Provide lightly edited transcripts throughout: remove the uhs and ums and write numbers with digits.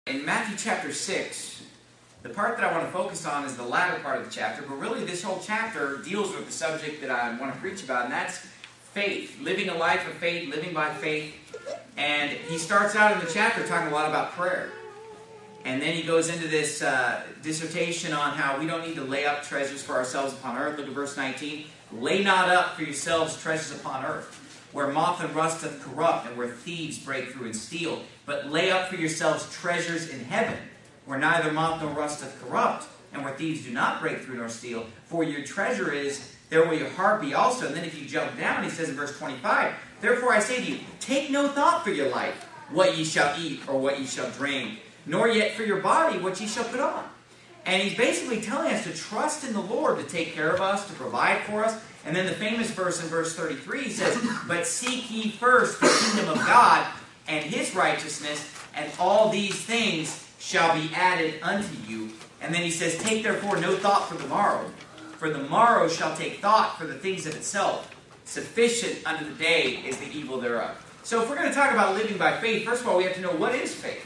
In Matthew chapter 6, the part that I want to focus on is the latter part of the chapter, but really this whole chapter deals with the subject that I want to preach about, and that's faith, living a life of faith, living by faith. And he starts out in the chapter talking a lot about prayer. And then he goes into this dissertation on how we don't need to lay up treasures for ourselves upon earth. Look at verse 19. Lay not up for yourselves treasures upon earth, where moth and rust doth corrupt, and where thieves break through and steal. But lay up for yourselves treasures in heaven, where neither moth nor rust doth corrupt, and where thieves do not break through nor steal. For your treasure is, there will your heart be also. And then if you jump down, he says in verse 25, Therefore I say to you, take no thought for your life, what ye shall eat, or what ye shall drink, nor yet for your body, what ye shall put on. And he's basically telling us to trust in the Lord to take care of us, to provide for us. And then the famous verse in verse 33 says, But seek ye first the kingdom of God and his righteousness, and all these things shall be added unto you. And then he says, Take therefore no thought for the morrow shall take thought for the things of itself. Sufficient unto the day is the evil thereof. So if we're going to talk about living by faith, first of all, we have to know, what is faith?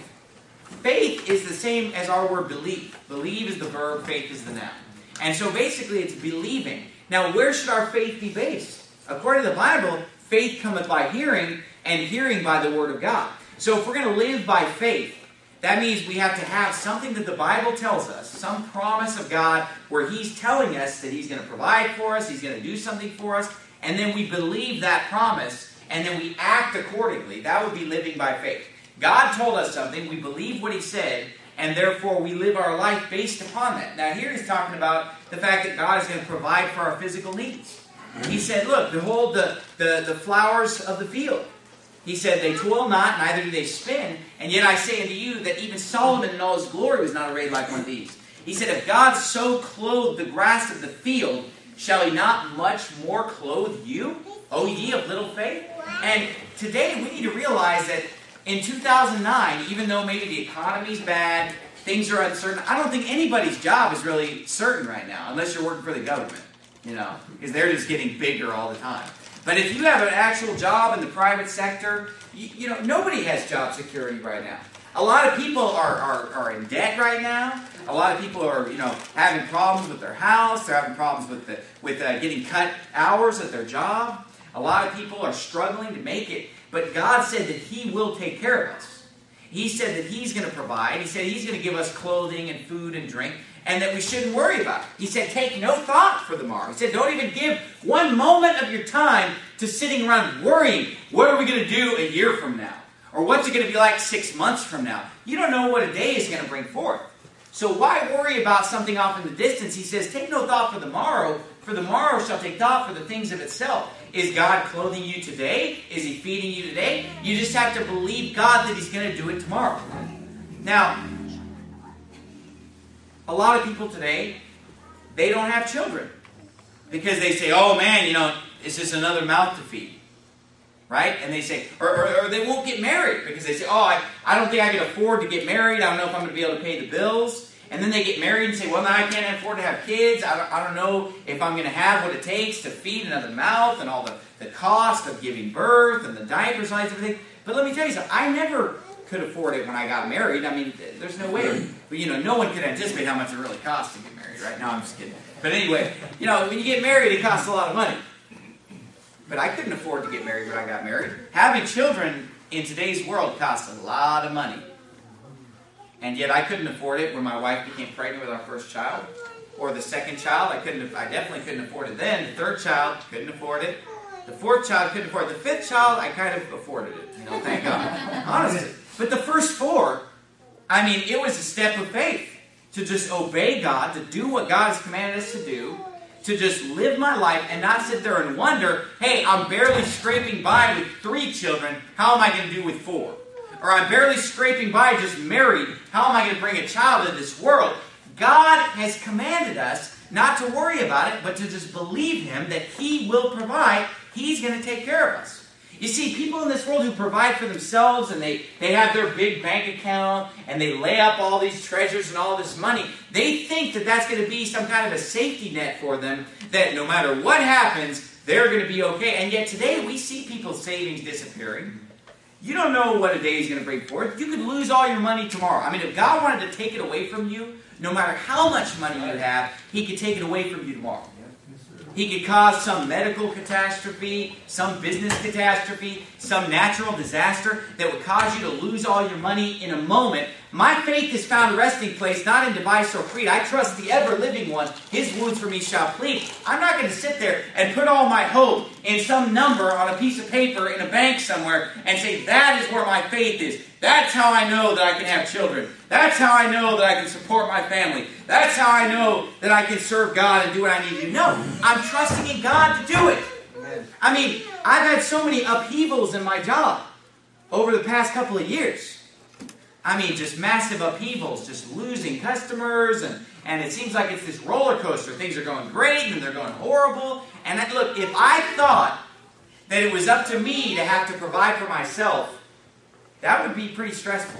Faith is the same as our word believe. Believe is the verb, faith is the noun. And so basically it's believing. Now, where should our faith be based? According to the Bible, faith cometh by hearing, and hearing by the word of God. So if we're going to live by faith, that means we have to have something that the Bible tells us, some promise of God where he's telling us that he's going to provide for us, he's going to do something for us, and then we believe that promise, and then we act accordingly. That would be living by faith. God told us something, we believe what he said, and therefore we live our life based upon that. Now here he's talking about the fact that God is going to provide for our physical needs. He said, look, behold the flowers of the field. He said, they toil not, neither do they spin, and yet I say unto you that even Solomon in all his glory was not arrayed like one of these. He said, if God so clothed the grass of the field, shall he not much more clothe you, O ye of little faith? And today we need to realize that in 2009, even though maybe the economy's bad, things are uncertain, I don't think anybody's job is really certain right now, unless you're working for the government, because they're just getting bigger all the time. But if you have an actual job in the private sector, nobody has job security right now. A lot of people are in debt right now. A lot of people are, having problems with their house. They're having problems with getting cut hours at their job. A lot of people are struggling to make it. But God said that he will take care of us. He said that he's going to provide. He said he's going to give us clothing and food and drink, and that we shouldn't worry about it. He said, take no thought for the morrow. He said, don't even give one moment of your time to sitting around worrying, what are we going to do a year from now? Or what's it going to be like 6 months from now? You don't know what a day is going to bring forth. So why worry about something off in the distance? He says, take no thought for the morrow shall take thought for the things of itself. Is God clothing you today? Is he feeding you today? You just have to believe God that he's going to do it tomorrow. Now, a lot of people today, they don't have children. Because they say, oh man, it's just another mouth to feed. Right? And they say, or they won't get married because they say, oh, I don't think I can afford to get married. I don't know if I'm going to be able to pay the bills. And then they get married and say, well, now I can't afford to have kids. I don't know if I'm going to have what it takes to feed another mouth and all the cost of giving birth and the diapers and everything. But let me tell you something. I never could afford it when I got married. I mean, there's no way. But, no one could anticipate how much it really costs to get married, right? No, I'm just kidding. But anyway, when you get married, it costs a lot of money. But I couldn't afford to get married when I got married. Having children in today's world costs a lot of money. And yet I couldn't afford it when my wife became pregnant with our first child. Or the second child, I definitely couldn't afford it then. The third child, couldn't afford it. The fourth child, couldn't afford it. The fifth child, I kind of afforded it. Thank God. Honestly. But the first four, it was a step of faith. To just obey God, to do what God has commanded us to do. To just live my life and not sit there and wonder, hey, I'm barely scraping by with 3 children. How am I going to do with 4? Or I'm barely scraping by just married. How am I going to bring a child into this world? God has commanded us not to worry about it, but to just believe him that he will provide. He's going to take care of us. You see, people in this world who provide for themselves and they have their big bank account and they lay up all these treasures and all this money, they think that that's going to be some kind of a safety net for them, that no matter what happens, they're going to be okay. And yet today we see people's savings disappearing. You don't know what a day is going to bring forth. You could lose all your money tomorrow. I mean, if God wanted to take it away from you, no matter how much money you have, He could take it away from you tomorrow. He could cause some medical catastrophe, some business catastrophe, some natural disaster that would cause you to lose all your money in a moment. My faith is found a resting place, not in device or creed. I trust the ever-living one. His wounds for me shall plead. I'm not going to sit there and put all my hope in some number on a piece of paper in a bank somewhere and say, that is where my faith is. That's how I know that I can have children. That's how I know that I can support my family. That's how I know that I can serve God and do what I need to do. No, I'm trusting in God to do it. I mean, I've had so many upheavals in my job over the past couple of years. I mean, just massive upheavals, just losing customers, and it seems like it's this roller coaster. Things are going great, and they're going horrible. And look, if I thought that it was up to me to have to provide for myself, that would be pretty stressful.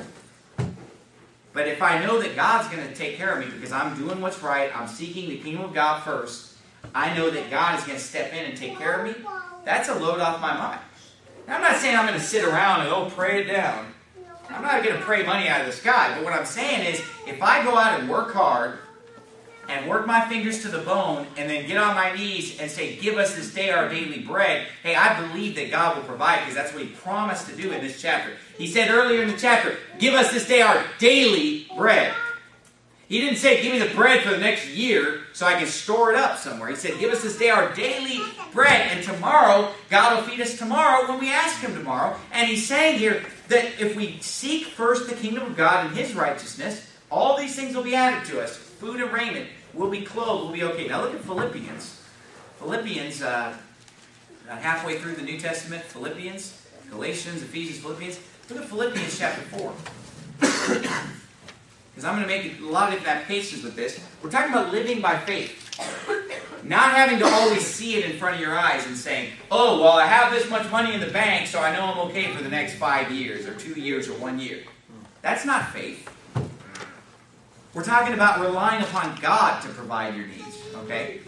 But if I know that God's going to take care of me because I'm doing what's right, I'm seeking the kingdom of God first, I know that God is going to step in and take care of me, that's a load off my mind. Now, I'm not saying I'm going to sit around and, pray it down. I'm not going to pray money out of the sky. But what I'm saying is, if I go out and work hard, and work my fingers to the bone, and then get on my knees and say, give us this day our daily bread, hey, I believe that God will provide, because that's what He promised to do in this chapter. He said earlier in the chapter, give us this day our daily bread. He didn't say, give me the bread for the next year so I can store it up somewhere. He said, give us this day our daily bread, and tomorrow, God will feed us tomorrow when we ask Him tomorrow. And He's saying here that if we seek first the kingdom of God and His righteousness, all these things will be added to us. Food and raiment. We'll be clothed. We'll be okay. Now look at Philippians. Philippians, halfway through the New Testament. Philippians, Galatians, Ephesians, Philippians. Look at Philippians chapter 4. Because I'm going to make a lot of different applications with this. We're talking about living by faith. Not having to always see it in front of your eyes and saying, oh, well, I have this much money in the bank, so I know I'm okay for the next 5 years, or 2 years, or 1 year. That's not faith. We're talking about relying upon God to provide your needs, okay?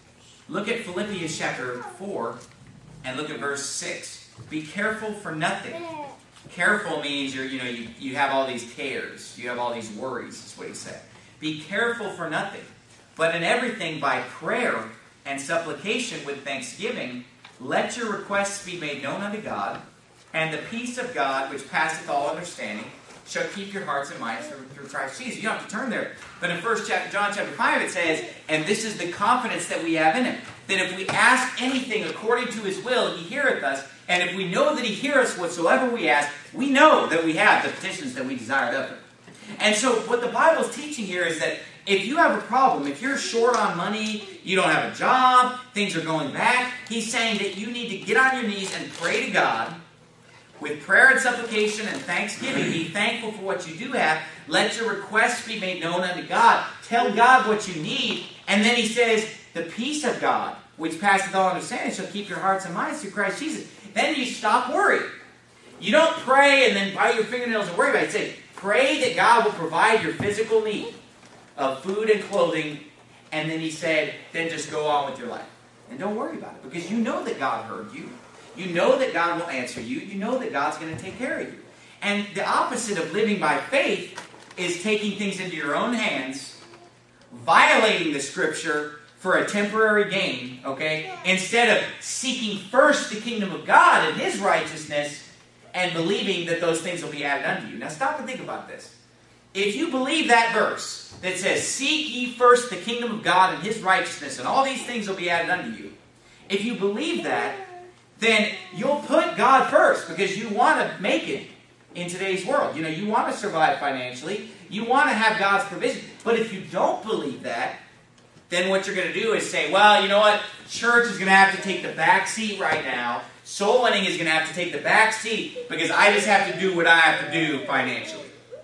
Look at Philippians chapter 4 and look at verse 6. Be careful for nothing. Careful means you have all these cares. You have all these worries, is what he said. Be careful for nothing, but in everything by prayer and supplication with thanksgiving, let your requests be made known unto God, and the peace of God, which passeth all understanding, shall keep your hearts and minds through Christ Jesus. You don't have to turn there. But in John chapter 5 it says, and this is the confidence that we have in Him, that if we ask anything according to His will, He heareth us. And if we know that He heareth us whatsoever we ask, we know that we have the petitions that we desired of Him. And so what the Bible is teaching here is that if you have a problem, if you're short on money, you don't have a job, things are going bad, He's saying that you need to get on your knees and pray to God with prayer and supplication and thanksgiving. Be thankful for what you do have. Let your requests be made known unto God. Tell God what you need. And then He says, the peace of God, which passeth all understanding, shall keep your hearts and minds through Christ Jesus. Then you stop worrying. You don't pray and then bite your fingernails and worry about it. Say, pray that God will provide your physical need of food and clothing. And then He said, then just go on with your life. And don't worry about it, because you know that God heard you. You know that God will answer you. You know that God's going to take care of you. And the opposite of living by faith is taking things into your own hands, violating the Scripture for a temporary gain, okay? Instead of seeking first the kingdom of God and His righteousness and believing that those things will be added unto you. Now stop and think about this. If you believe that verse that says, seek ye first the kingdom of God and His righteousness, and all these things will be added unto you. If you believe that, then you'll put God first because you want to make it in today's world. You want to survive financially. You want to have God's provision. But if you don't believe that, then what you're going to do is say, well, you know what? Church is going to have to take the back seat right now. Soul winning is going to have to take the back seat because I just have to do what I have to do financially.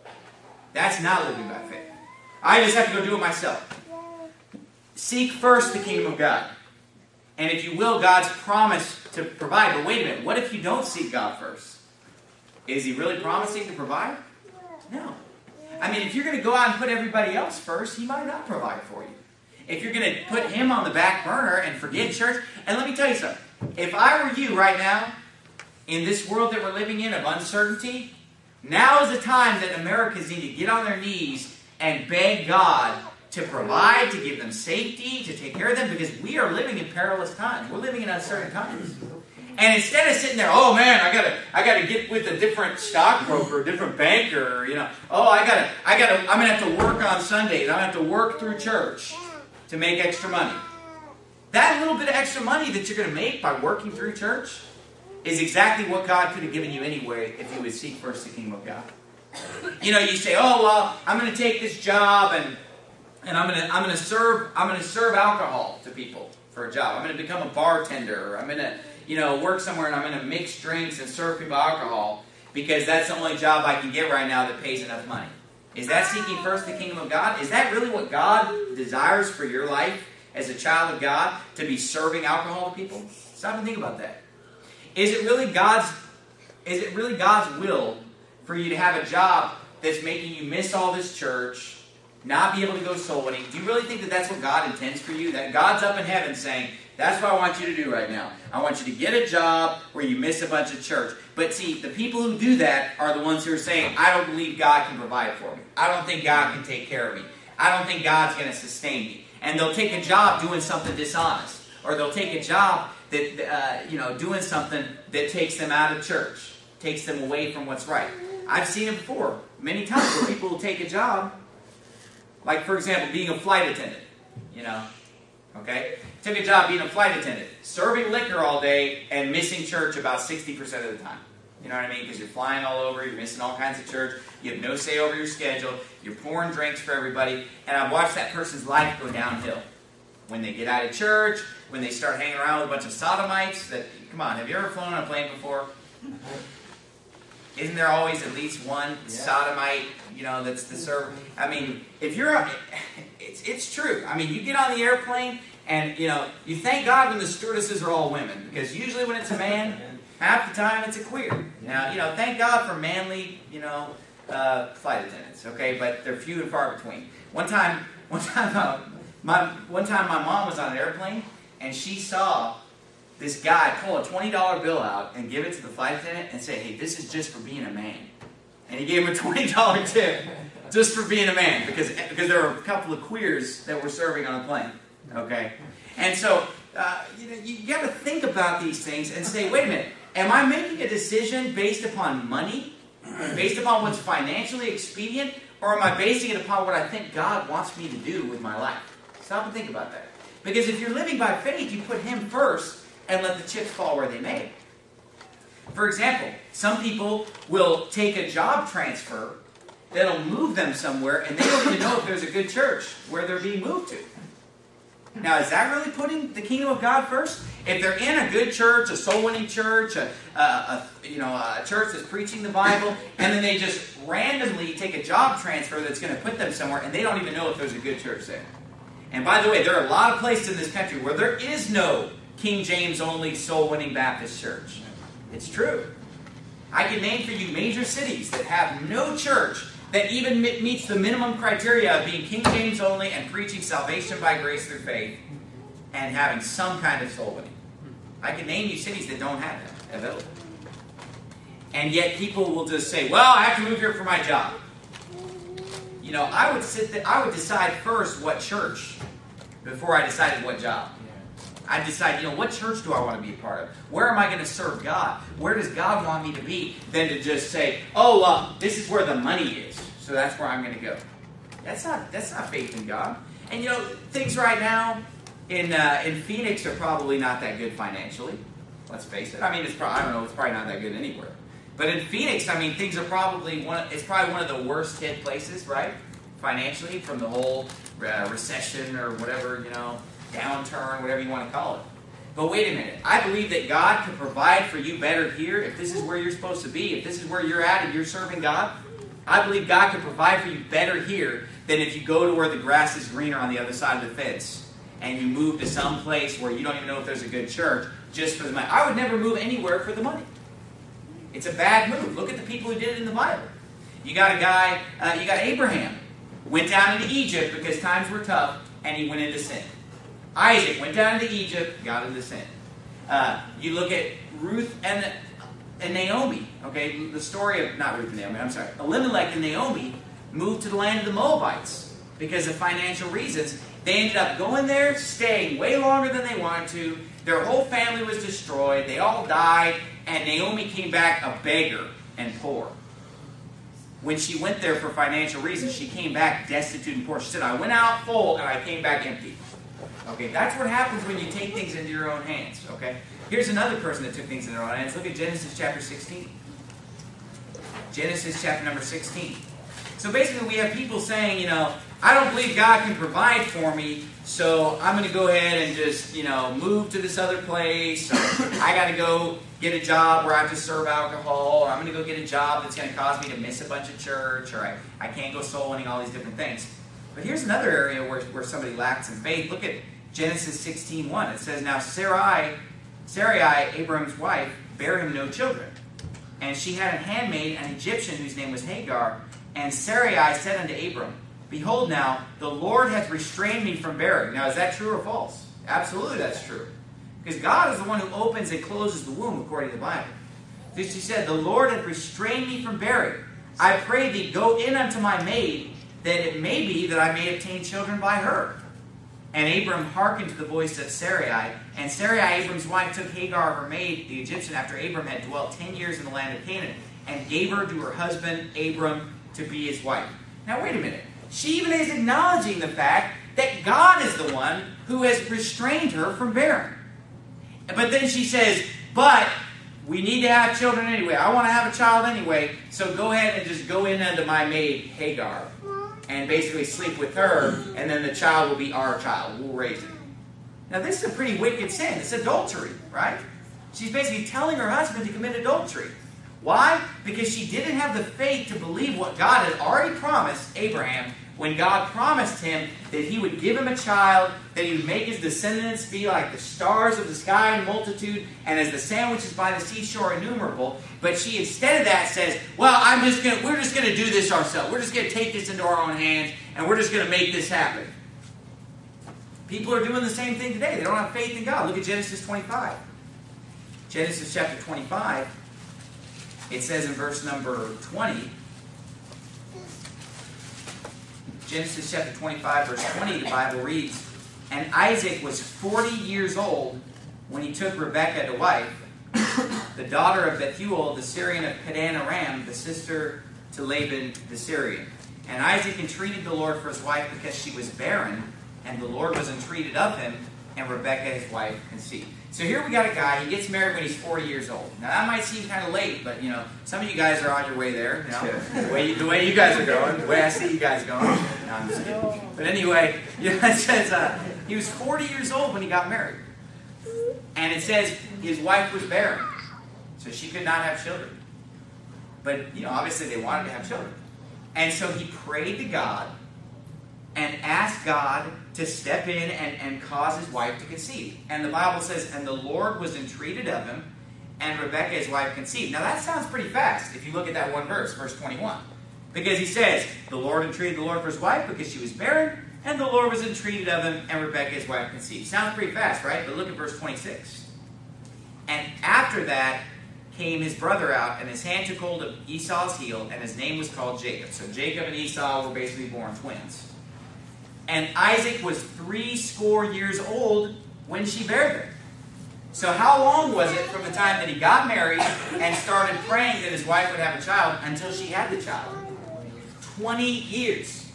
That's not living by faith. I just have to go do it myself. Seek first the kingdom of God. And if you will, God's promise to provide. But wait a minute, what if you don't seek God first? Is He really promising to provide? No. I mean, if you're going to go out and put everybody else first, He might not provide for you. If you're going to put Him on the back burner and forget church, and let me tell you something. If I were you right now, in this world that we're living in of uncertainty, now is the time that Americans need to get on their knees and beg God to provide, to give them safety, to take care of them, because we are living in perilous times. We're living in uncertain times. And instead of sitting there, oh man, I gotta get with a different stockbroker, a different banker, oh I'm gonna have to work on Sundays, I'm gonna have to work through church to make extra money. That little bit of extra money that you're gonna make by working through church is exactly what God could have given you anyway if you would seek first the kingdom of God. You say, oh well, I'm gonna take this job and I'm gonna serve alcohol to people for a job. I'm gonna become a bartender, or I'm gonna work somewhere and I'm going to mix drinks and serve people alcohol because that's the only job I can get right now that pays enough money. Is that seeking first the kingdom of God? Is that really what God desires for your life as a child of God, to be serving alcohol to people? Stop and think about that. Is it really God's will for you to have a job that's making you miss all this church, not be able to go soul winning? Do you really think that that's what God intends for you? That God's up in heaven saying, that's what I want you to do right now. I want you to get a job where you miss a bunch of church. But see, the people who do that are the ones who are saying, I don't believe God can provide for me. I don't think God can take care of me. I don't think God's going to sustain me. And they'll take a job doing something dishonest. Or they'll take a job that, doing something that takes them out of church. Takes them away from what's right. I've seen it before. Many times where people will take a job, like for example, being a flight attendant. Okay? Took a job being a flight attendant, serving liquor all day and missing church about 60% of the time. You know what I mean? Because you're flying all over, you're missing all kinds of church, you have no say over your schedule, you're pouring drinks for everybody, and I've watched that person's life go downhill. When they get out of church, when they start hanging around with a bunch of sodomites, come on, have you ever flown on a plane before? Isn't there always at least one sodomite, that's the server? I mean, if you're, it's true. I mean, you get on the airplane, and, you thank God when the stewardesses are all women, because usually when it's a man, half the time it's a queer. Now, thank God for manly, flight attendants, okay? But they're few and far between. One time, my mom was on an airplane, and she saw this guy pull a $20 bill out and give it to the flight attendant and say, hey, this is just for being a man. And he gave him a $20 tip just for being a man, because there were a couple of queers that were serving on a plane. Okay? And so, you got to think about these things and say, wait a minute, am I making a decision based upon money? Based upon what's financially expedient? Or am I basing it upon what I think God wants me to do with my life? Stop and think about that. Because if you're living by faith, you put Him first and let the chips fall where they may. For example, some people will take a job transfer that'll move them somewhere, and they don't even know if there's a good church where they're being moved to. Now, is that really putting the kingdom of God first? If they're in a good church, a soul-winning church, a church that's preaching the Bible, and then they just randomly take a job transfer that's going to put them somewhere, and they don't even know if there's a good church there. And by the way, there are a lot of places in this country where there is no King James-only soul-winning Baptist church. It's true. I can name for you major cities that have no church that even meets the minimum criteria of being King James only and preaching salvation by grace through faith and having some kind of soul winning. I can name you cities that don't have that available. And yet people will just say, well, I have to move here for my job. I would decide first what church before I decided what job. I decide, what church do I want to be a part of? Where am I going to serve God? Where does God want me to be? Than to just say, this is where the money is, so that's where I'm going to go. That's not faith in God. And things right now in Phoenix are probably not that good financially. Let's face it. I mean, it's probably not that good anywhere. But in Phoenix, things are probably one of the worst hit places, right? Financially, from the whole recession or whatever, downturn, whatever you want to call it. But wait a minute. I believe that God can provide for you better here if this is where you're supposed to be, if this is where you're at and you're serving God. I believe God can provide for you better here than if you go to where the grass is greener on the other side of the fence and you move to some place where you don't even know if there's a good church just for the money. I would never move anywhere for the money. It's a bad move. Look at the people who did it in the Bible. You got Abraham. Went down into Egypt because times were tough and he went into sin. Isaac went down into Egypt, got into sin. You look at Ruth and and Naomi, okay, the story of, not Ruth and Naomi, I'm sorry, Elimelech and Naomi moved to the land of the Moabites because of financial reasons. They ended up going there, staying way longer than they wanted to. Their whole family was destroyed. They all died, and Naomi came back a beggar and poor. When she went there for financial reasons, she came back destitute and poor. She said, I went out full, and I came back empty. Okay, that's what happens when you take things into your own hands, okay? Here's another person that took things into their own hands. Look at Genesis chapter 16. Genesis chapter number 16. So basically we have people saying, you know, I don't believe God can provide for me, so I'm going to go ahead and just, you know, move to this other place. Or I got to go get a job where I have to serve alcohol. Or I'm going to go get a job that's going to cause me to miss a bunch of church. Or I can't go soul winning, all these different things. But here's another area where somebody lacks in faith. Look at Genesis 16:1. It says, Now Sarai, Abram's wife, bare him no children. And she had a handmaid, an Egyptian, whose name was Hagar. And Sarai said unto Abram, Behold now, the Lord hath restrained me from bearing. Now, is that true or false? Absolutely that's true. Because God is the one who opens and closes the womb, according to the Bible. So she said, The Lord hath restrained me from bearing. I pray thee, go in unto my maid, that it may be that I may obtain children by her. And Abram hearkened to the voice of Sarai. And Sarai, Abram's wife, took Hagar, her maid, the Egyptian, after Abram had dwelt 10 years in the land of Canaan, and gave her to her husband, Abram, to be his wife. Now, wait a minute. She even is acknowledging the fact that God is the one who has restrained her from bearing. But then she says, but we need to have children anyway. I want to have a child anyway, so go ahead and just go in unto my maid, Hagar, and basically sleep with her, and then the child will be our child. We'll raise it. Now, this is a pretty wicked sin. It's adultery, right? She's basically telling her husband to commit adultery. Why? Because she didn't have the faith to believe what God had already promised Abraham when God promised him that he would give him a child, that he would make his descendants be like the stars of the sky in multitude, and as the sandwiches by the seashore innumerable. But she, instead of that, says, well, we're just going to do this ourselves. We're just going to take this into our own hands, and we're just going to make this happen. People are doing the same thing today. They don't have faith in God. Look at Genesis 25. Genesis chapter 25, it says in verse number 20, Genesis chapter 25, verse 20, the Bible reads, And Isaac was 40 years old when he took Rebekah to wife, the daughter of Bethuel, the Syrian of Padan Aram, the sister to Laban the Syrian. And Isaac entreated the Lord for his wife because she was barren, and the Lord was entreated of him, and Rebekah his wife conceived. So here we got a guy, he gets married when he's 40 years old. Now that might seem kind of late, but you know, some of you guys are on your way there. You know, the way you guys are going, the way I see you guys going. No, I'm just kidding. But anyway, you know, it says he was 40 years old when he got married. And it says his wife was barren, so she could not have children. But, you know, obviously they wanted to have children. And so he prayed to God and asked God to step in and cause his wife to conceive. And the Bible says, and the Lord was entreated of him, and Rebekah his wife conceived. Now that sounds pretty fast if you look at that one verse, verse 21. Because he says, the Lord entreated the Lord for his wife because she was barren, and the Lord was entreated of him, and Rebekah his wife conceived. Sounds pretty fast, right? But look at verse 26. And after that came his brother out, and his hand took hold of Esau's heel, and his name was called Jacob. So Jacob and Esau were basically born twins. And Isaac was 80 years old when she bare them. So how long was it from the time that he got married and started praying that his wife would have a child until she had the child? 20 years.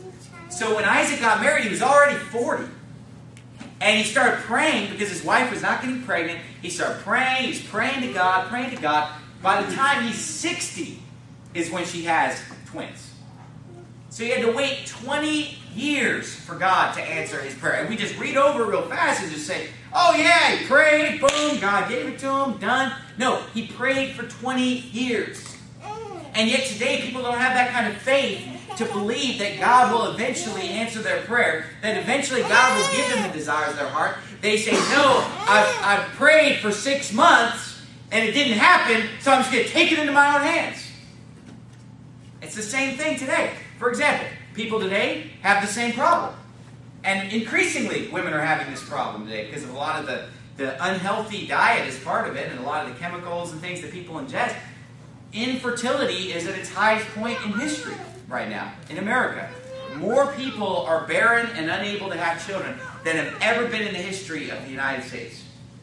So when Isaac got married, he was already 40. And he started praying because his wife was not getting pregnant. He started praying. He's praying to God, praying to God. By the time he's 60 is when she has twins. So he had to wait 20 years for God to answer his prayer. And we just read over real fast and just say, oh yeah, he prayed, boom, God gave it to him, done. No, he prayed for 20 years. And yet today people don't have that kind of faith to believe that God will eventually answer their prayer, that eventually God will give them the desires of their heart. They say, no, I've prayed for 6 months and it didn't happen, so I'm just going to take it into my own hands. It's the same thing today. For example, people today have the same problem. And increasingly, women are having this problem today because of a lot of the the unhealthy diet is part of it, and a lot of the chemicals and things that people ingest. Infertility is at its highest point in history right now in America. More people are barren and unable to have children than have ever been in the history of the United States.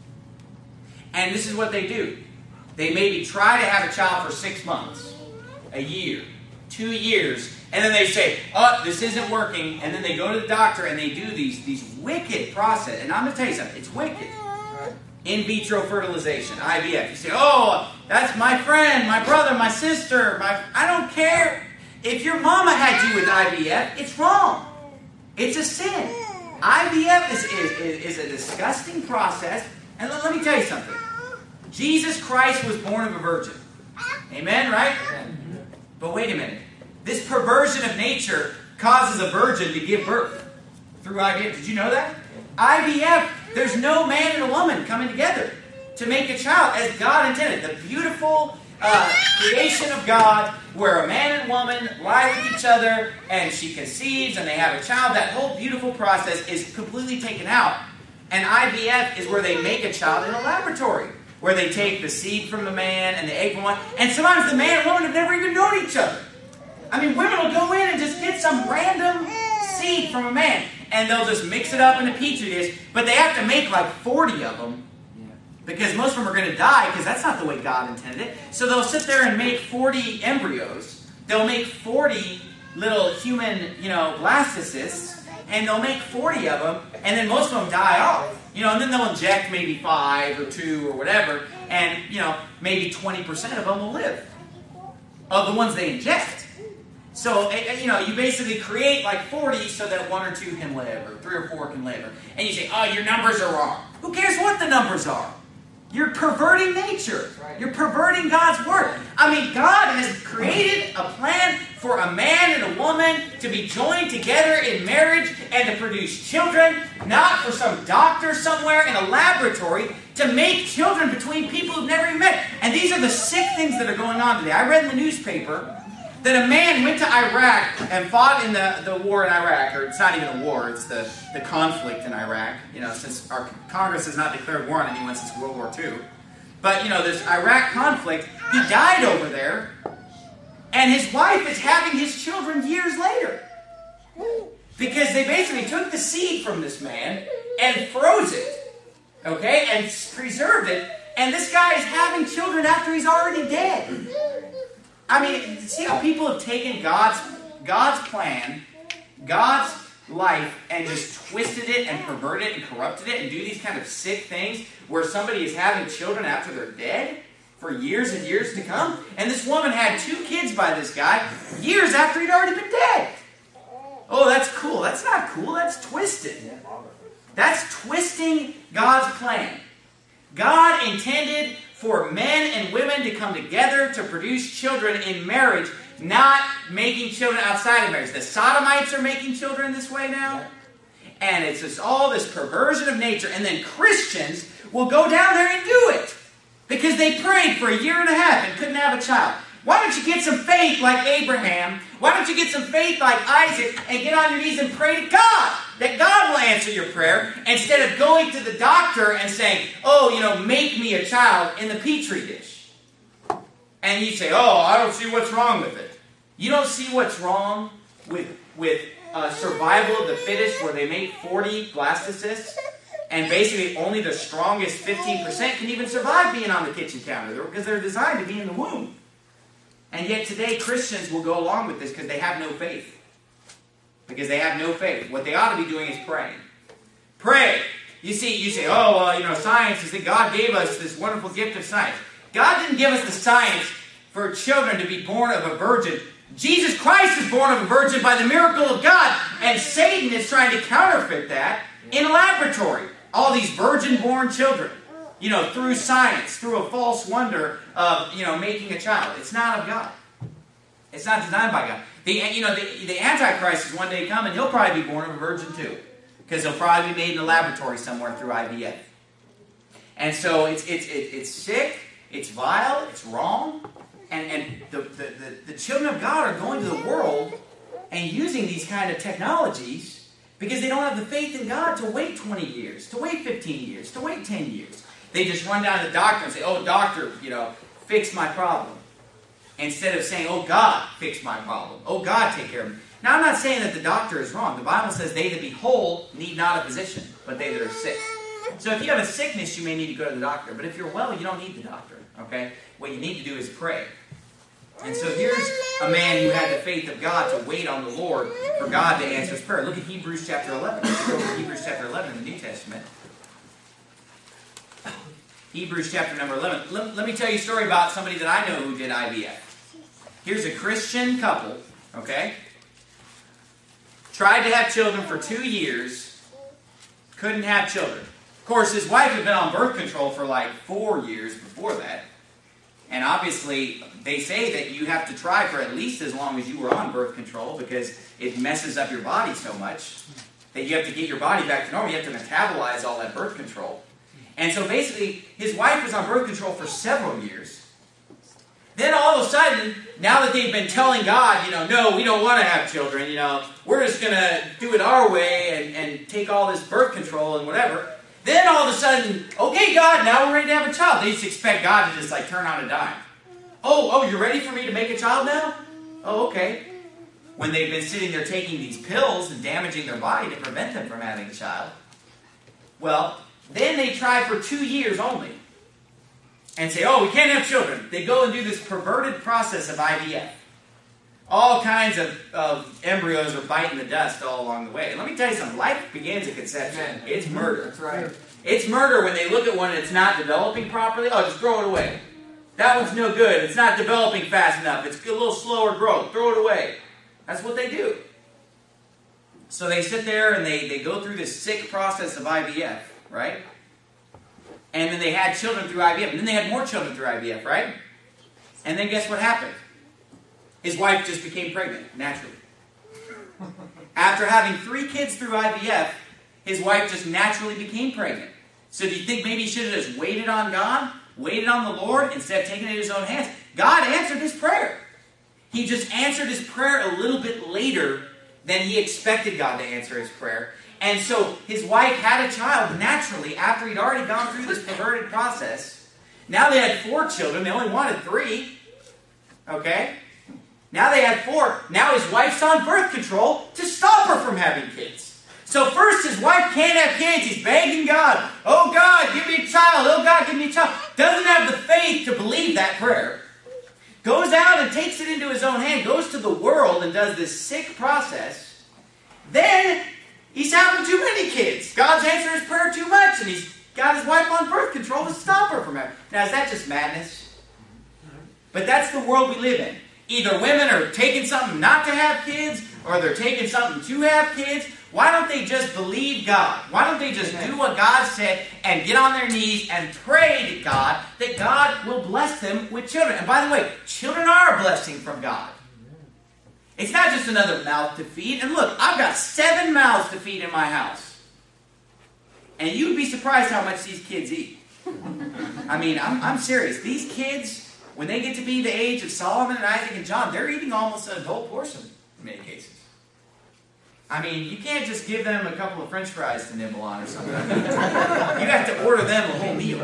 And this is what they do. They maybe try to have a child for 6 months, a year, 2 years, and then they say, oh, this isn't working, and then they go to the doctor and they do these wicked process. And I'm going to tell you something, it's wicked. In vitro fertilization, IVF. You say, oh, that's my friend, my brother, my sister, I don't care. If your mama had you with IVF, it's wrong. It's a sin. IVF is a disgusting process. And let me tell you something. Jesus Christ was born of a virgin. Amen, right? But wait a minute. This perversion of nature causes a virgin to give birth through IVF. Did you know that? IVF, there's no man and a woman coming together to make a child as God intended. The beautiful creation of God where a man and woman lie with each other and she conceives and they have a child. That whole beautiful process is completely taken out. And IVF is where they make a child in a laboratory, where they take the seed from the man and the egg from one. And sometimes the man and woman have never even known each other. I mean, women will go in and just get some random seed from a man, and they'll just mix it up in a petri dish, but they have to make like 40 of them, because most of them are going to die, because that's not the way God intended it. So they'll sit there and make 40 embryos. They'll make 40 little human, blastocysts, and they'll make 40 of them, and then most of them die off. And then they'll inject maybe 5 or 2 or whatever, and, maybe 20% of them will live, of the ones they inject. So, you basically create like 40 so that 1 or 2 can live, or 3 or 4 can live. And you say, oh, your numbers are wrong. Who cares what the numbers are? You're perverting nature. You're perverting God's word. I mean, God has created a plan for a man and a woman to be joined together in marriage and to produce children, not for some doctor somewhere in a laboratory to make children between people who've never even met. And these are the sick things that are going on today. I read in the newspaper that a man went to Iraq and fought in the war in Iraq, or it's not even a war, it's the conflict in Iraq, since our Congress has not declared war on anyone since World War II. But, this Iraq conflict, he died over there, and his wife is having his children years later. Because they basically took the seed from this man and froze it, okay, and preserved it, and this guy is having children after he's already dead. I mean, see how people have taken God's plan, God's life, and just twisted it and perverted it and corrupted it and do these kind of sick things where somebody is having children after they're dead for years and years to come. And this woman had 2 kids by this guy years after he'd already been dead. Oh, that's cool. That's not cool. That's twisted. That's twisting God's plan. God intended for men and women to come together to produce children in marriage, not making children outside of marriage. The Sodomites are making children this way now. And it's just all this perversion of nature. And then Christians will go down there and do it. Because they prayed for a year and a half and couldn't have a child. Why don't you get some faith like Abraham? Why don't you get some faith like Isaac and get on your knees and pray to God? That God will answer your prayer instead of going to the doctor and saying, oh, make me a child in the petri dish. And you say, oh, I don't see what's wrong with it. You don't see what's wrong with survival of the fittest where they make 40 blastocysts and basically only the strongest 15% can even survive being on the kitchen counter because they're designed to be in the womb. And yet today Christians will go along with this because they have no faith. Because they have no faith. What they ought to be doing is praying. Pray. You say, science is that God gave us this wonderful gift of science. God didn't give us the science for children to be born of a virgin. Jesus Christ is born of a virgin by the miracle of God. And Satan is trying to counterfeit that in a laboratory. All these virgin-born children. Through science, through a false wonder of, making a child. It's not of God. It's not designed by God. The Antichrist is one day coming. He'll probably be born of a virgin too. Because he'll probably be made in a laboratory somewhere through IVF. And so it's sick, it's vile, it's wrong. And the children of God are going to the world and using these kind of technologies Because they don't have the faith in God to wait 20 years, to wait 15 years, to wait 10 years. They just run down to the doctor and say, oh, doctor, fix my problem. Instead of saying, oh, God, fix my problem. Oh, God, take care of me. Now, I'm not saying that the doctor is wrong. The Bible says they that be whole need not a physician, but they that are sick. So if you have a sickness, you may need to go to the doctor. But if you're well, you don't need the doctor. Okay? What you need to do is pray. And so here's a man who had the faith of God to wait on the Lord for God to answer his prayer. Look at Hebrews chapter 11. Let's go to Hebrews chapter 11 in the New Testament. Hebrews chapter number 11. Let me tell you a story about somebody that I know who did IVF. Here's a Christian couple, okay? Tried to have children for 2 years. Couldn't have children. Of course, his wife had been on birth control for like 4 years before that. And obviously, they say that you have to try for at least as long as you were on birth control because it messes up your body so much that you have to get your body back to normal. You have to metabolize all that birth control. And so basically, his wife was on birth control for several years. Then all of a sudden, now that they've been telling God, no, we don't want to have children, we're just going to do it our way and take all this birth control and whatever. Then all of a sudden, okay, God, now we're ready to have a child. They just expect God to just turn on a dime. Oh, you're ready for me to make a child now? Oh, okay. When they've been sitting there taking these pills and damaging their body to prevent them from having a child. Well, then they try for 2 years only. And say, oh, we can't have children. They go and do this perverted process of IVF. All kinds of embryos are biting the dust all along the way. And let me tell you something. Life begins at conception. Amen. It's murder. That's right. It's murder when they look at one and it's not developing properly. Oh, just throw it away. That one's no good. It's not developing fast enough. It's a little slower growth. Throw it away. That's what they do. So they sit there and they go through this sick process of IVF, right? And then they had children through IVF. And then they had more children through IVF, right? And then guess what happened? His wife just became pregnant, naturally. After having 3 kids through IVF, his wife just naturally became pregnant. So do you think maybe he should have just waited on God? Waited on the Lord instead of taking it in his own hands? God answered his prayer. He just answered his prayer a little bit later than he expected God to answer his prayer. And so his wife had a child naturally after he'd already gone through this perverted process. Now they had 4 children. They only wanted 3. Okay? Now they had 4. Now his wife's on birth control to stop her from having kids. So first his wife can't have kids. He's begging God. Oh God, give me a child. Oh God, give me a child. Doesn't have the faith to believe that prayer. Goes out and takes it into his own hand. Goes to the world and does this sick process. Then he's having too many kids. God's answered his prayer too much. And he's got his wife on birth control to stop her from having. Now is that just madness? But that's the world we live in. Either women are taking something not to have kids, or they're taking something to have kids. Why don't they just believe God? Why don't they just do what God said and get on their knees and pray to God that God will bless them with children? And by the way, children are a blessing from God. It's not just another mouth to feed. And look, I've got 7 mouths to feed in my house. And you'd be surprised how much these kids eat. I mean, I'm serious. These kids, when they get to be the age of Solomon and Isaac and John, they're eating almost an adult portion in many cases. I mean, you can't just give them a couple of French fries to nibble on or something. You have to order them a whole meal.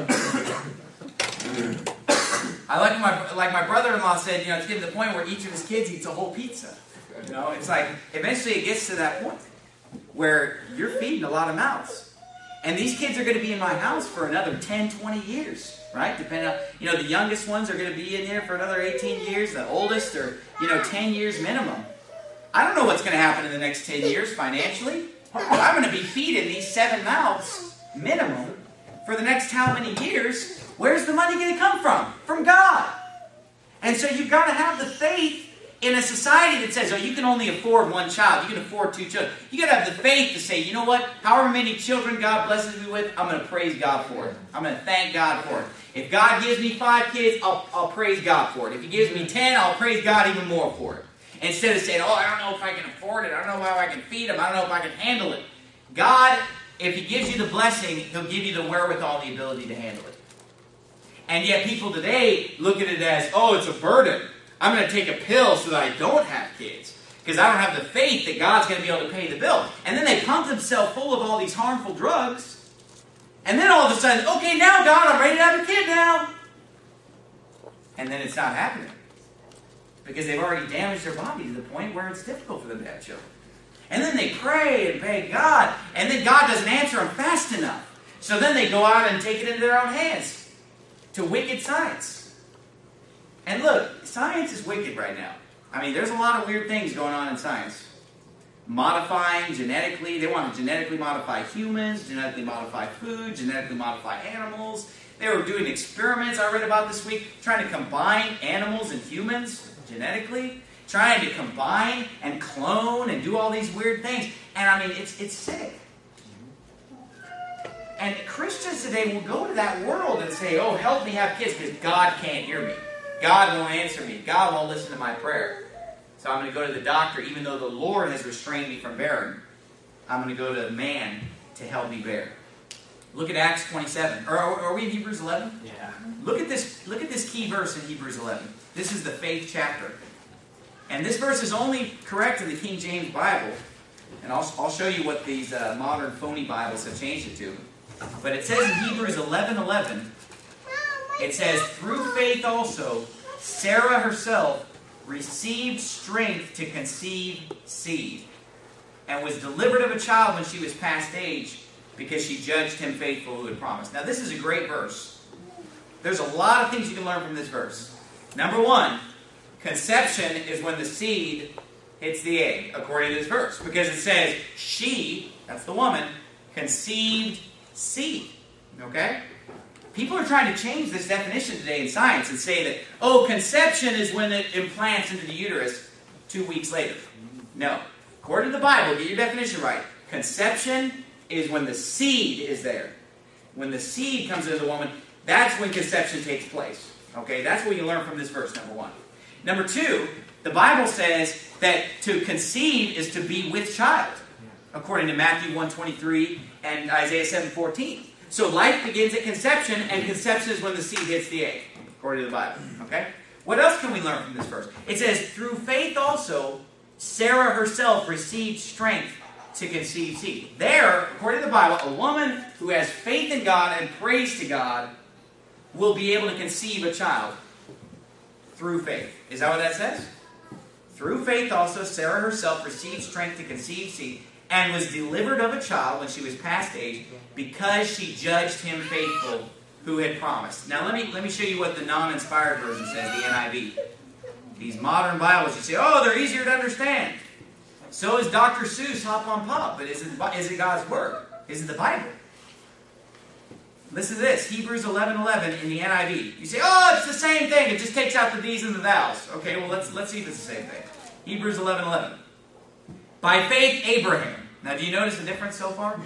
I like my brother-in-law said, it's getting to the point where each of his kids eats a whole pizza. It's like, eventually it gets to that point where you're feeding a lot of mouths. And these kids are going to be in my house for another 10, 20 years, right? Depending on, the youngest ones are going to be in here for another 18 years. The oldest are, 10 years minimum. I don't know what's going to happen in the next 10 years financially. But I'm going to be feeding these 7 mouths minimum for the next how many years? Where's the money going to come from? From God. And so you've got to have the faith in a society that says, you can only afford 1 child. You can afford 2 children. You've got to have the faith to say, you know what? However many children God blesses me with, I'm going to praise God for it. I'm going to thank God for it. If God gives me 5 kids, I'll praise God for it. If He gives me 10, I'll praise God even more for it. Instead of saying, I don't know if I can afford it. I don't know how I can feed them. I don't know if I can handle it. God, if He gives you the blessing, He'll give you the wherewithal, the ability to handle it. And yet people today look at it as, it's a burden. I'm going to take a pill so that I don't have kids. because I don't have the faith that God's going to be able to pay the bill. And then they pump themselves full of all these harmful drugs. And then all of a sudden, okay, now God, I'm ready to have a kid now. And then it's not happening. Because they've already damaged their body to the point where it's difficult for them to have children. And then they pray and beg God, and then God doesn't answer them fast enough. So then they go out and take it into their own hands to wicked science. And look, science is wicked right now. I mean, there's a lot of weird things going on in science. Modifying genetically. They want to genetically modify humans, genetically modify food, genetically modify animals. They were doing experiments I read about this week, trying to combine animals and humans genetically, trying to combine and clone and do all these weird things. And I mean, it's sick. And Christians today will go to that world and say, oh, help me have kids because God can't hear me. God won't answer me. God won't listen to my prayer. So I'm going to go to the doctor even though the Lord has restrained me from bearing. I'm going to go to a man to help me bear. Look at Acts 27. Are we in Hebrews 11? Yeah. Look at this key verse in Hebrews 11. This is the faith chapter. And this verse is only correct in the King James Bible. And I'll show you what these modern phony Bibles have changed it to. But it says in Hebrews 11:11, it says, through faith also, Sarah herself received strength to conceive seed, and was delivered of a child when she was past age, because she judged him faithful who had promised. Now this is a great verse. There's a lot of things you can learn from this verse. Number one, conception is when the seed hits the egg, according to this verse. Because it says, she, that's the woman, conceived seed. Okay? People are trying to change this definition today in science and say that, oh, conception is when it implants into the uterus 2 weeks later. No. According to the Bible, get your definition right. Conception is when the seed is there. When the seed comes into the woman, that's when conception takes place. Okay? That's what you learn from this verse, number one. Number two, the Bible says that to conceive is to be with child, according to Matthew 1:23 and Isaiah 7:14. So life begins at conception, and conception is when the seed hits the egg, according to the Bible. Okay? What else can we learn from this verse? It says, through faith also, Sarah herself received strength to conceive seed. There, according to the Bible, a woman who has faith in God and prays to God will be able to conceive a child through faith. Is that what that says? Through faith also, Sarah herself received strength to conceive seed, and was delivered of a child when she was past age, because she judged him faithful who had promised. Now let me show you what the non-inspired version says, the NIV. These modern Bibles, you say, oh, they're easier to understand. So is Dr. Seuss Hop on Pop, but is it God's Word? Is it the Bible? Listen to this, Hebrews 11:11 in the NIV. You say, oh, it's the same thing. It just takes out the these and the thous. Okay, well, let's see if it's the same thing. Hebrews 11:11. By faith, Abraham. Now, do you notice the difference so far?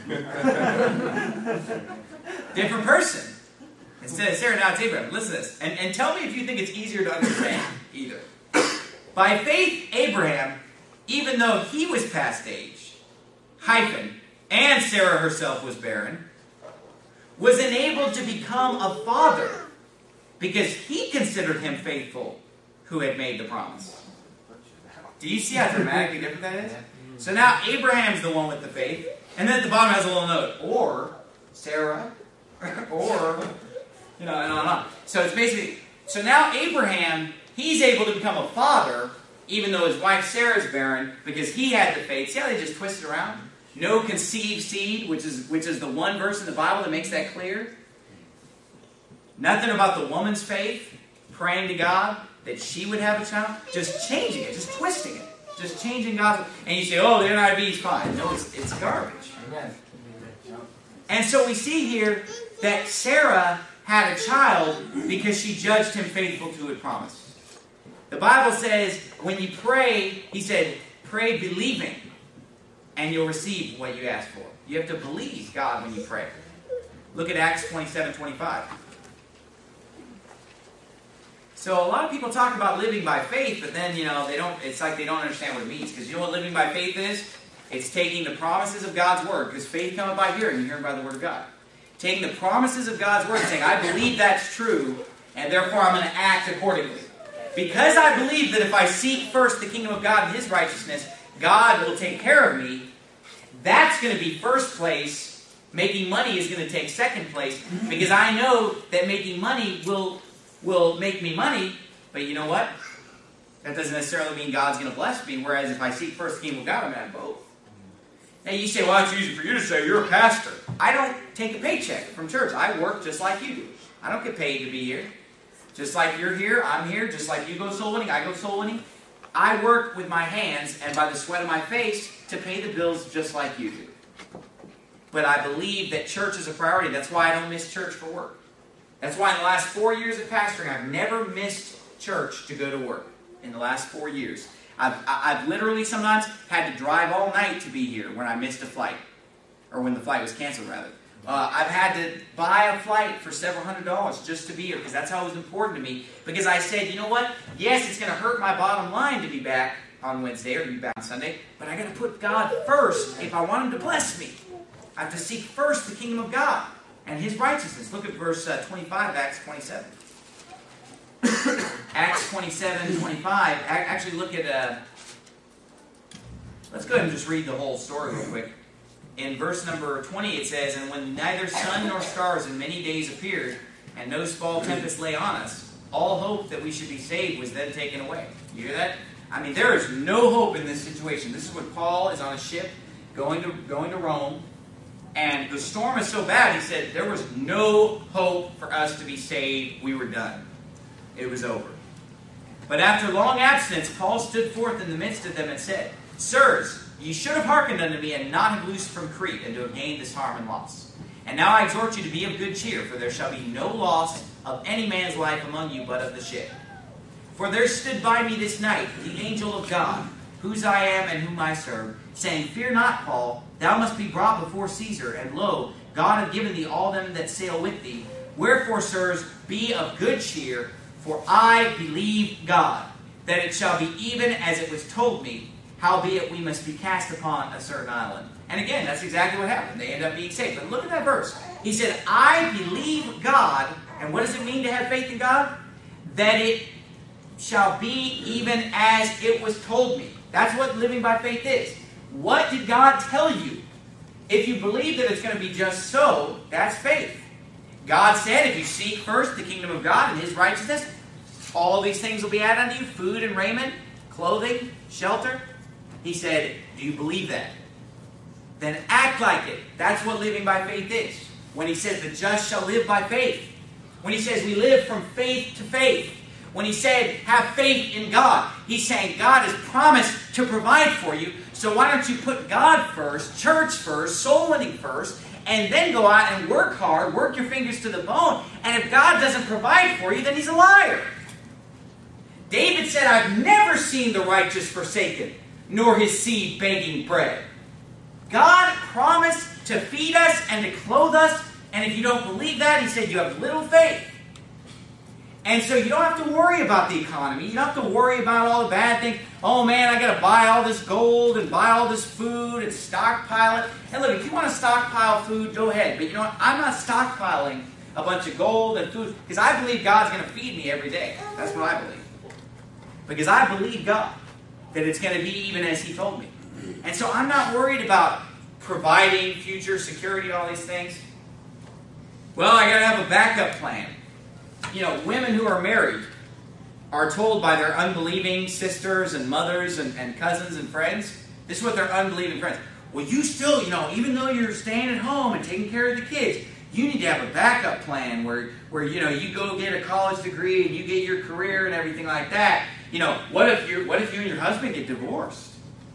Different person. Instead of Sarah, now it's Abraham. Listen to this. And tell me if you think it's easier to understand either. By faith, Abraham, even though he was past age, and Sarah herself was barren, was enabled to become a father because he considered him faithful who had made the promise. Do you see how dramatically different that is? So now Abraham's the one with the faith, and then at the bottom has a little note, or Sarah, or, and on. So it's basically, so now Abraham, he's able to become a father, even though his wife Sarah's barren, because he had the faith. See how they just twist it around? No conceived seed, which is the one verse in the Bible that makes that clear. Nothing about the woman's faith, praying to God that she would have a child. Just changing it, just twisting it. Just changing God's... And you say, oh, the NIV is fine. No, it's garbage. Amen. And so we see here that Sarah had a child because she judged him faithful to who had promised. The Bible says, when you pray, he said, pray believing, and you'll receive what you ask for. You have to believe God when you pray. Look at Acts 27:25. So a lot of people talk about living by faith, but then, they don't. It's like they don't understand what it means. Because you know what living by faith is? It's taking the promises of God's Word. Because faith cometh by hearing, and hearing by the Word of God. Taking the promises of God's Word and saying, I believe that's true, and therefore I'm going to act accordingly. because I believe that if I seek first the kingdom of God and His righteousness, God will take care of me, that's going to be first place. Making money is going to take second place, because I know that making money will make me money, but you know what? That doesn't necessarily mean God's going to bless me, whereas if I seek first the kingdom of God, I'm going to have both. Now you say, well, it's easy for you to say, you're a pastor. I don't take a paycheck from church. I work just like you do. I don't get paid to be here. Just like you're here, I'm here. Just like you go soul winning, I go soul winning. I work with my hands and by the sweat of my face to pay the bills just like you do. But I believe that church is a priority. That's why I don't miss church for work. That's why in the last 4 years of pastoring, I've never missed church to go to work. In the last 4 years. I've literally sometimes had to drive all night to be here when I missed a flight. Or when the flight was canceled, rather. I've had to buy a flight for several $100s just to be here, because that's how it was important to me. Because I said, you know what? Yes, it's going to hurt my bottom line to be back on Wednesday or to be back on Sunday, but I got to put God first if I want Him to bless me. I have to seek first the kingdom of God and His righteousness. Look at verse 25 of Acts 27. Acts 27:25. Actually, look at... let's go ahead and just read the whole story real quick. In verse number 20 it says, "And when neither sun nor stars in many days appeared, and no small tempest lay on us, all hope that we should be saved was then taken away." You hear that? I mean, there is no hope in this situation. This is when Paul is on a ship going to Rome, and the storm is so bad, he said, there was no hope for us to be saved. We were done. It was over. But after long abstinence, Paul stood forth in the midst of them and said, "Sirs, ye should have hearkened unto me, and not have loosed from Crete, and to have gained this harm and loss. And now I exhort you to be of good cheer, for there shall be no loss of any man's life among you, but of the ship. For there stood by me this night the angel of God, whose I am and whom I serve, saying, Fear not, Paul, thou must be brought before Caesar, and lo, God hath given thee all them that sail with thee. Wherefore, sirs, be of good cheer, for I believe God, that it shall be even as it was told me, howbeit we must be cast upon a certain island." And again, that's exactly what happened. They end up being saved. But look at that verse. He said, "I believe God." And what does it mean to have faith in God? That it shall be even as it was told me. That's what living by faith is. What did God tell you? If you believe that it's going to be just so, that's faith. God said, if you seek first the kingdom of God and His righteousness, all these things will be added unto you: food and raiment, clothing, shelter. He said, do you believe that? Then act like it. That's what living by faith is. When He says the just shall live by faith. When He says we live from faith to faith. When He said have faith in God. He's saying God has promised to provide for you. So why don't you put God first, church first, soul winning first, and then go out and work hard, work your fingers to the bone. And if God doesn't provide for you, then He's a liar. David said, I've never seen the righteous forsaken, nor his seed begging bread. God promised to feed us and to clothe us, and if you don't believe that, He said you have little faith. And so you don't have to worry about the economy. You don't have to worry about all the bad things. Oh man, I got to buy all this gold and buy all this food and stockpile it. And look, if you want to stockpile food, go ahead. But you know what? I'm not stockpiling a bunch of gold and food because I believe God's going to feed me every day. That's what I believe. Because I believe God that it's going to be even as He told me. And so I'm not worried about providing future security and all these things. Well, I got to have a backup plan. You know, women who are married are told by their unbelieving sisters and mothers and cousins and friends, this is what their unbelieving friends, well, you still, even though you're staying at home and taking care of the kids, you need to have a backup plan where you go get a college degree and you get your career and everything like that. What if you and your husband get divorced?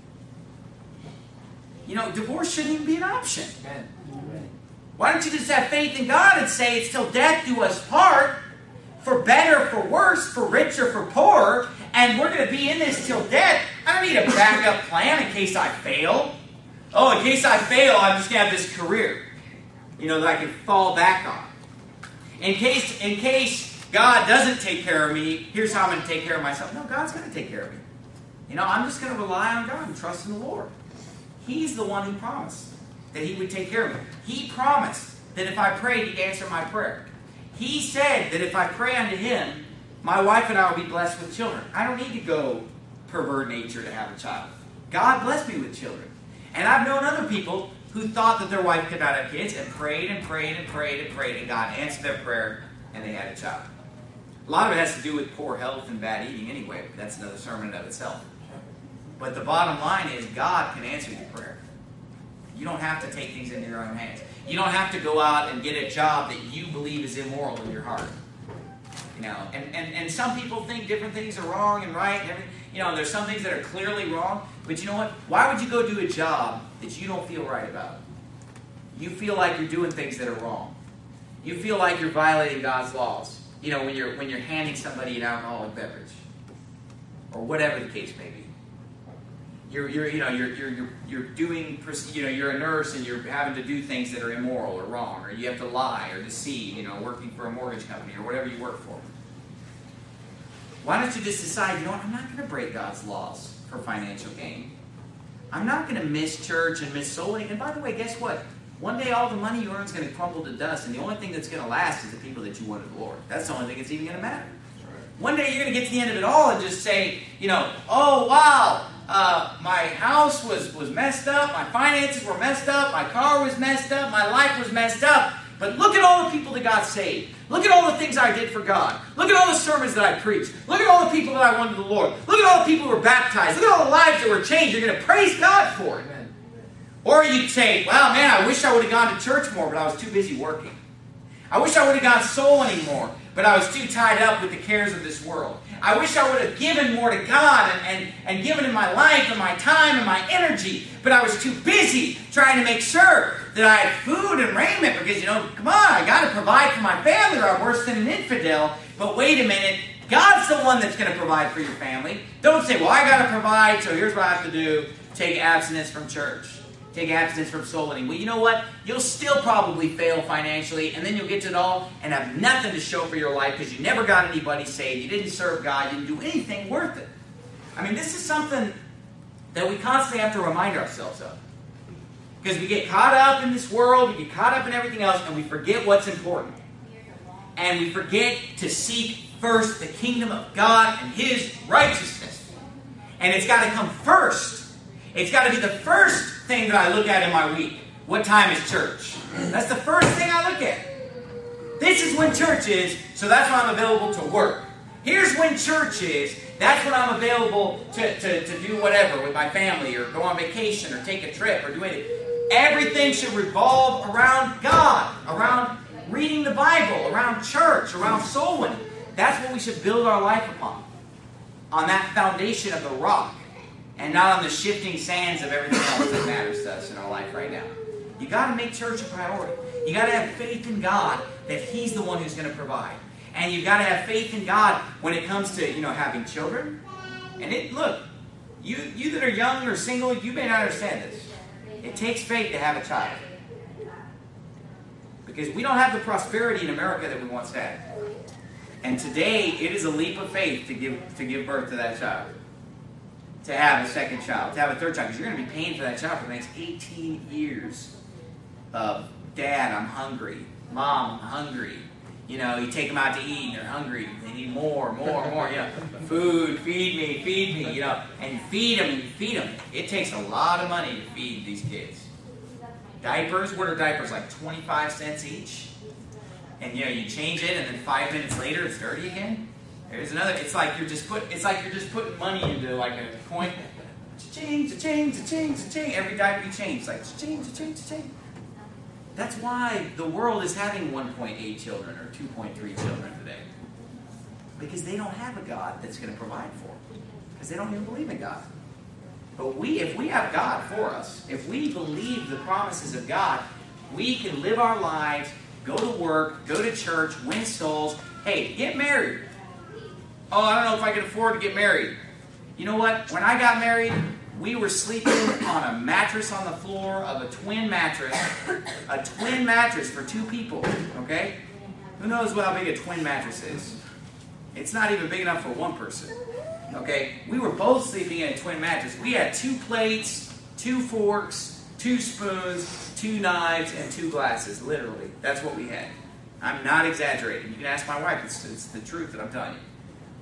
Divorce shouldn't even be an option. Why don't you just have faith in God and say it's till death do us part, for better, for worse, for rich or for poor, and we're going to be in this till death. I don't need a backup plan in case I fail. Oh, in case I fail, I'm just going to have this career, that I can fall back on. In case God doesn't take care of me, here's how I'm going to take care of myself. No, God's going to take care of me. I'm just going to rely on God and trust in the Lord. He's the one who promised that He would take care of me. He promised that if I prayed, He'd answer my prayer. He said that if I pray unto Him, my wife and I will be blessed with children. I don't need to go pervert nature to have a child. God blessed me with children. And I've known other people who thought that their wife could not have kids and prayed and prayed and prayed and prayed, and God answered their prayer and they had a child. A lot of it has to do with poor health and bad eating anyway. That's another sermon in and of itself. But the bottom line is God can answer your prayer. You don't have to take things into your own hands. You don't have to go out and get a job that you believe is immoral in your heart. You know, and some people think different things are wrong and right and everything. You know, there's some things that are clearly wrong. But you know what? Why would you go do a job that you don't feel right about? You feel like you're doing things that are wrong. You feel like you're violating God's laws. You know, when you're handing somebody an alcoholic beverage, or whatever the case may be. You're doing, you know, you're a nurse and you're having to do things that are immoral or wrong, or you have to lie or deceive, you know, working for a mortgage company or whatever you work for. Why don't you just decide, you know what, I'm not going to break God's laws for financial gain. I'm not going to miss church and miss soul winning. And by the way, guess what? One day all the money you earn is going to crumble to dust, and the only thing that's going to last is the people that you won to the Lord. That's the only thing that's even going to matter. One day you're going to get to the end of it all and just say, you know, oh wow, my house was messed up, my finances were messed up, my car was messed up, my life was messed up, but look at all the people that God saved. Look at all the things I did for God. Look at all the sermons that I preached. Look at all the people that I won to the Lord. Look at all the people who were baptized. Look at all the lives that were changed. You're going to praise God for it. Or you'd say, well, man, I wish I would have gone to church more, but I was too busy working. I wish I would have gone soul winning more, but I was too tied up with the cares of this world. I wish I would have given more to God and given in my life and my time and my energy, but I was too busy trying to make sure that I had food and raiment because, you know, come on, I got to provide for my family or I'm worse than an infidel. But wait a minute, God's the one that's going to provide for your family. Don't say, well, I got to provide, so here's what I have to do. Take abstinence from church. Take abstinence from soul winning. Well, you know what? You'll still probably fail financially, and then you'll get to it all and have nothing to show for your life because you never got anybody saved. You didn't serve God. You didn't do anything worth it. I mean, this is something that we constantly have to remind ourselves of. Because we get caught up in this world, we get caught up in everything else, and we forget what's important. And we forget to seek first the kingdom of God and His righteousness. And it's got to come first. It's got to be the first thing that I look at in my week. What time is church? That's the first thing I look at. This is when church is, so that's when I'm available to work. Here's when church is, that's when I'm available to do whatever with my family, or go on vacation, or take a trip, or do anything. Everything should revolve around God, around reading the Bible, around church, around soul winning. That's what we should build our life upon. On that foundation of the rock. And not on the shifting sands of everything else that matters to us in our life right now. You got to make church a priority. You got to have faith in God that He's the one who's going to provide. And you got to have faith in God when it comes to, you know, having children. And look, you that are young or single, you may not understand this. It takes faith to have a child. Because we don't have the prosperity in America that we once had. And today, it is a leap of faith to give birth to that child. To have a second child, to have a third child, because you're going to be paying for that child for the next 18 years of, Dad, I'm hungry. Mom, I'm hungry. You know, you take them out to eat, and they're hungry. They need more. You know, food, feed me, you know. And you feed them. It takes a lot of money to feed these kids. Diapers, what are diapers, like 25 cents each? And, you know, you change it, and then 5 minutes later, it's dirty again. There's another. It's like you're just putting money into like a coin. Cha-ching. Every diaper you change, it's like cha-ching. That's why the world is having 1.8 children or 2.3 children today. Because they don't have a God that's going to provide for them. Because they don't even believe in God. But if we have God for us, if we believe the promises of God, we can live our lives, go to work, go to church, win souls. Hey, get married. Oh, I don't know if I can afford to get married. You know what? When I got married, we were sleeping on a mattress on the floor of a twin mattress. A twin mattress for two people. Okay? Who knows how big a twin mattress is? It's not even big enough for one person. Okay? We were both sleeping in a twin mattress. We had 2 plates, 2 forks, 2 spoons, 2 knives, and 2 glasses. Literally. That's what we had. I'm not exaggerating. You can ask my wife. It's the truth that I'm telling you.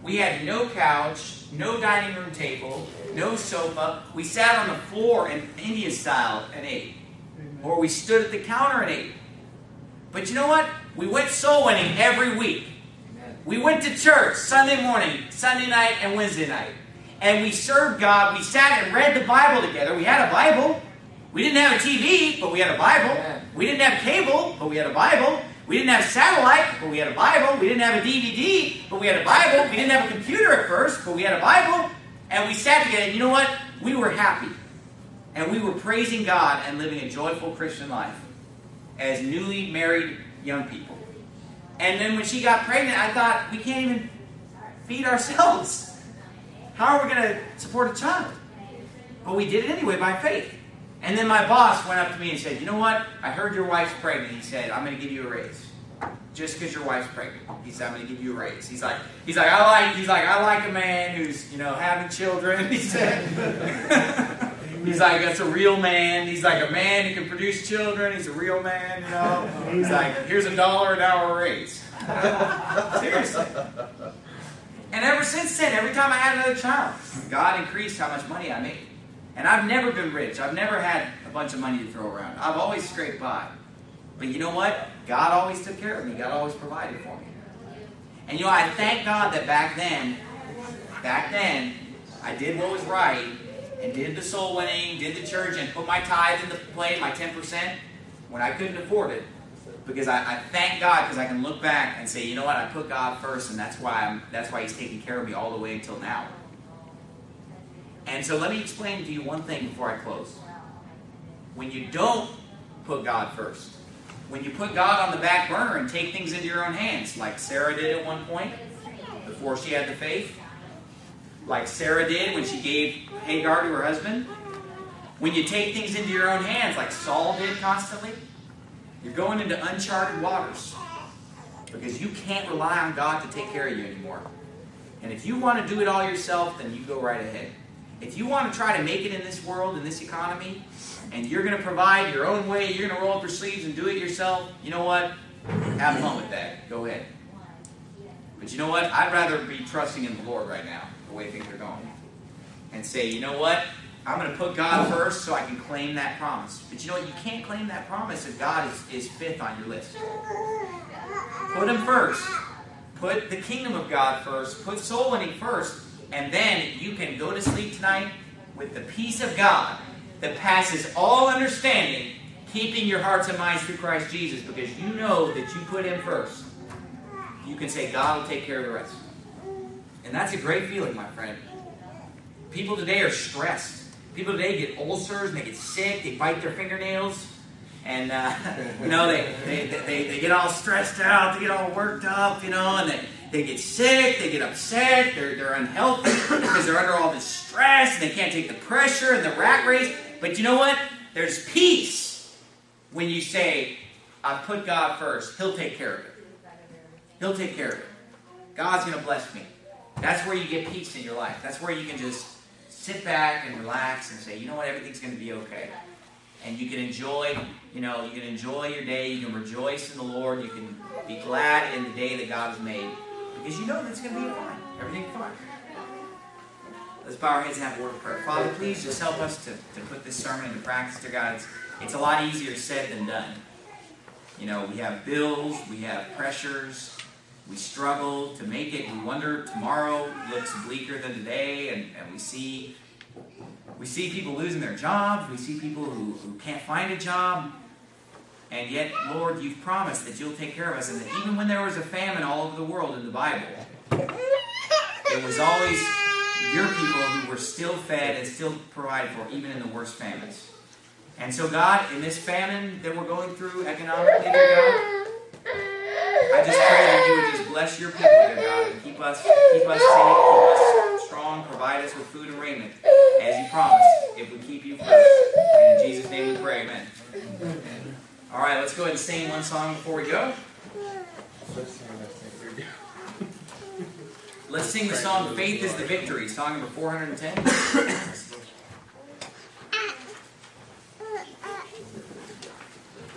We had no couch, no dining room table, no sofa. We sat on the floor in Indian style and ate. Or we stood at the counter and ate. But you know what? We went soul winning every week. We went to church Sunday morning, Sunday night, and Wednesday night. And we served God. We sat and read the Bible together. We had a Bible. We didn't have a TV, but we had a Bible. We didn't have cable, but we had a Bible. We didn't have satellite, but we had a Bible. We didn't have a DVD, but we had a Bible. We didn't have a computer at first, but we had a Bible. And we sat together, and you know what? We were happy. And we were praising God and living a joyful Christian life as newly married young people. And then when she got pregnant, I thought, we can't even feed ourselves. How are we going to support a child? But we did it anyway by faith. And then my boss went up to me and said, you know what? I heard your wife's pregnant. He said, I'm going to give you a raise. Just because your wife's pregnant. He said, I'm going to give you a raise. He's like, I like a man who's, having children. He said, he's like, that's a real man. He's like a man who can produce children. He's a real man, He's like, here's $1 an hour raise. Seriously. And ever since then, every time I had another child, God increased how much money I made. And I've never been rich. I've never had a bunch of money to throw around. I've always scraped by. But you know what? God always took care of me. God always provided for me. And I thank God that back then, I did what was right and did the soul winning, did the church, and put my tithe into play, my 10%, when I couldn't afford it. Because I thank God because I can look back and say, you know what? I put God first, and that's why He's taking care of me all the way until now. And so let me explain to you one thing before I close. When you don't put God first, when you put God on the back burner and take things into your own hands, like Sarah did at one point, before she had the faith, like Sarah did when she gave Hagar to her husband, when you take things into your own hands, like Saul did constantly, you're going into uncharted waters. Because you can't rely on God to take care of you anymore. And if you want to do it all yourself, then you go right ahead. If you want to try to make it in this world, in this economy, and you're going to provide your own way, you're going to roll up your sleeves and do it yourself, you know what? Have fun with that. Go ahead. But you know what? I'd rather be trusting in the Lord right now, the way things are going. And say, you know what? I'm going to put God first so I can claim that promise. But you know what? You can't claim that promise if God is fifth on your list. Put Him first. Put the kingdom of God first. Put soul winning first. And then you can go to sleep tonight with the peace of God that passes all understanding, keeping your hearts and minds through Christ Jesus, because you know that you put Him first. You can say, God will take care of the rest. And that's a great feeling, my friend. People today are stressed. People today get ulcers and they get sick. They bite their fingernails. And, they get all stressed out. They get all worked up, and they get sick. They get upset. They're unhealthy because they're under all this stress. And they can't take the pressure and the rat race. But you know what? There's peace when you say, I put God first. He'll take care of it. He'll take care of it. God's going to bless me. That's where you get peace in your life. That's where you can just sit back and relax and say, you know what, everything's going to be okay. And you can enjoy, your day. You can rejoice in the Lord. You can be glad in the day that God has made. Because you know that it's going to be fine. Everything's fine. Let's bow our heads and have a word of prayer. Father, please just help us to put this sermon into practice, dear God. It's a lot easier said than done. We have bills. We have pressures. We struggle to make it. We wonder tomorrow looks bleaker than today, and we see people losing their jobs. We see people who can't find a job. And yet, Lord, you've promised that you'll take care of us. And that even when there was a famine all over the world in the Bible, it was always your people who were still fed and still provided for, even in the worst famines. And so, God, in this famine that we're going through economically, dear God, I just pray that you would just bless your people, dear God, and keep us safe, keep us strong, provide us with food and raiment, as you promised, if we keep you first. And in Jesus' name we pray, amen. All right, let's go ahead and sing one song before we go. Let's sing the song Faith is the Victory, song number 410.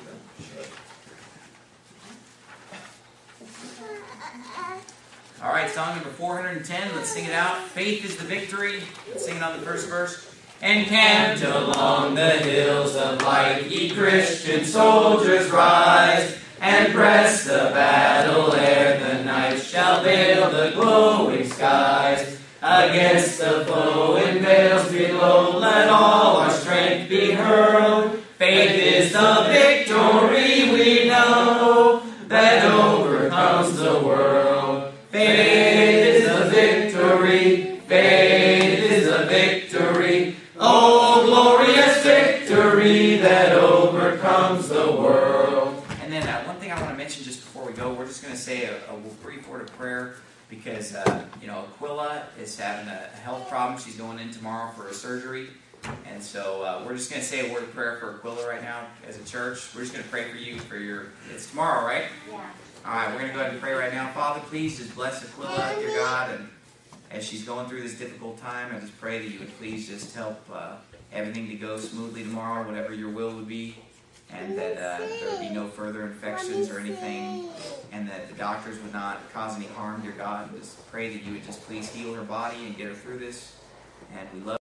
All right, Song number 410. Let's sing it out. Faith is the victory. Let's sing it on the first verse. Encamped along the hills of light, ye Christian soldiers rise, and press the battle ere the night shall veil the glowing skies. Against the foe in vales below, let all our strength be hurled. Faith is the victory we know, that overcomes the world. Faith is the victory, faith is the victory. Oh, glorious victory that overcomes the world. And then one thing I want to mention just before we go, we're just going to say a brief word of prayer because, Aquila is having a health problem. She's going in tomorrow for a surgery. And so we're just going to say a word of prayer for Aquila right now as a church. We're just going to pray for you for it's tomorrow, right? Yeah. All right, we're going to go ahead and pray right now. Father, please just bless Aquila, dear God, and as she's going through this difficult time, I just pray that you would please just help everything to go smoothly tomorrow, whatever your will would be, and that there would be no further infections or anything, and that the doctors would not cause any harm, dear God. And just pray that you would just please heal her body and get her through this, and we love